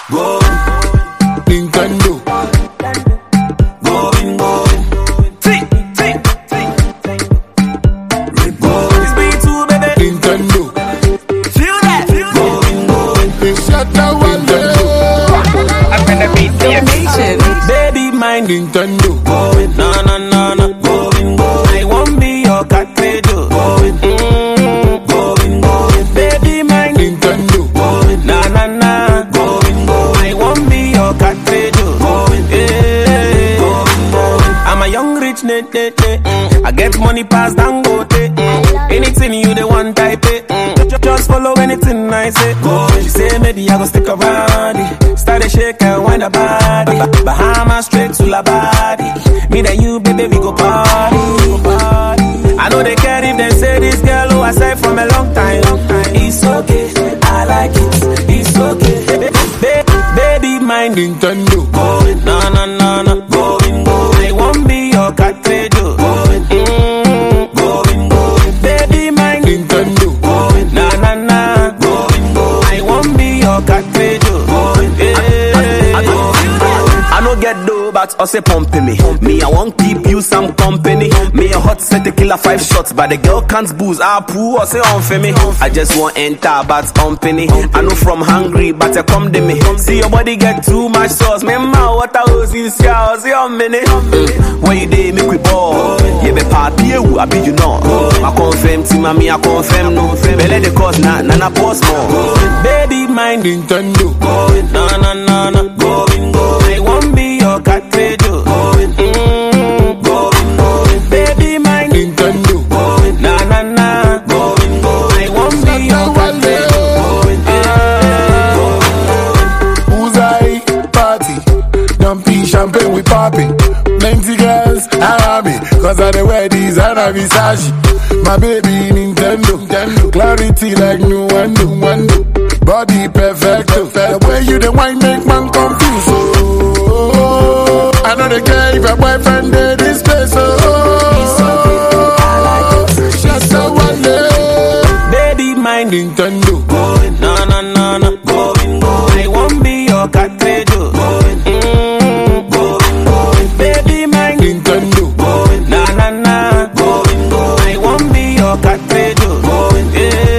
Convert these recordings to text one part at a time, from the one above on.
Nintendo. Going. This be too, baby. Nintendo. Feel that. They shut down one day. I'm gonna beat the baby, my Nintendo. Going. No. Going. I won't be your cartridge. Going. Baby, my Nintendo. Going. No. Going. I won't be your cartridge. Going. I'm a young rich nete. I get money past Dangote. Anything you they want type it. Just follow anything I say. She say maybe I go stick around it. Start a shake and wind a body. Bahamas straight to La Body. Me and you, baby, we go party. I know they care if they say this girl who I say from a long time. It's okay, I like it. It's okay, baby, my Nintendo. Going. No. Going. I won't be your cartridge. Going. Baby, my Nintendo. Going. No. Going. I won't be your cartridge. Going. I no get dough, but also pumping me. Me, I won't keep you some company. Me a hot set tequila 5 shots, but the girl can't booze. I poo or say on for me. I just want enter, but company. I know from hungry, but I come to me. See your body get too much sauce. Me ma what I was in ya, see on minute. When you day make we ball. You be party, I be you know. I confirm to mommy, I confirm no. Belly the cause na pause more. Baby, my Nintendo. Going. No. Going. I won't be your cartridge. Going. Baby, my Nintendo. Going. No. Going. I won't be your cartridge. Who's I party? Dumpy champagne we popping. Plenty girls around me, cause I the wear designer Versace. My baby Nintendo. Clarity like new one. Body perfect. The way you the wine make man confused. Oh, I know they care if a boyfriend did this place. Just a one day. Baby, my Nintendo. Going. No. Going. I won't be your cartridge. Going. Baby, my Nintendo. Going. No. Going. I won't be your cartridge. Going.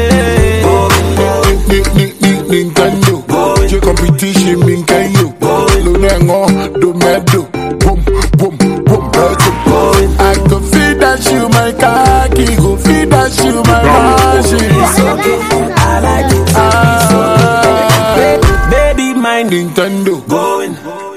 Nintendo. Your competition mean can you? Lunengo, do medo. Boom. I go feed that you my khaki, go feed that you my machine. It's okay, I like it. Baby, Baby, my Nintendo. Going.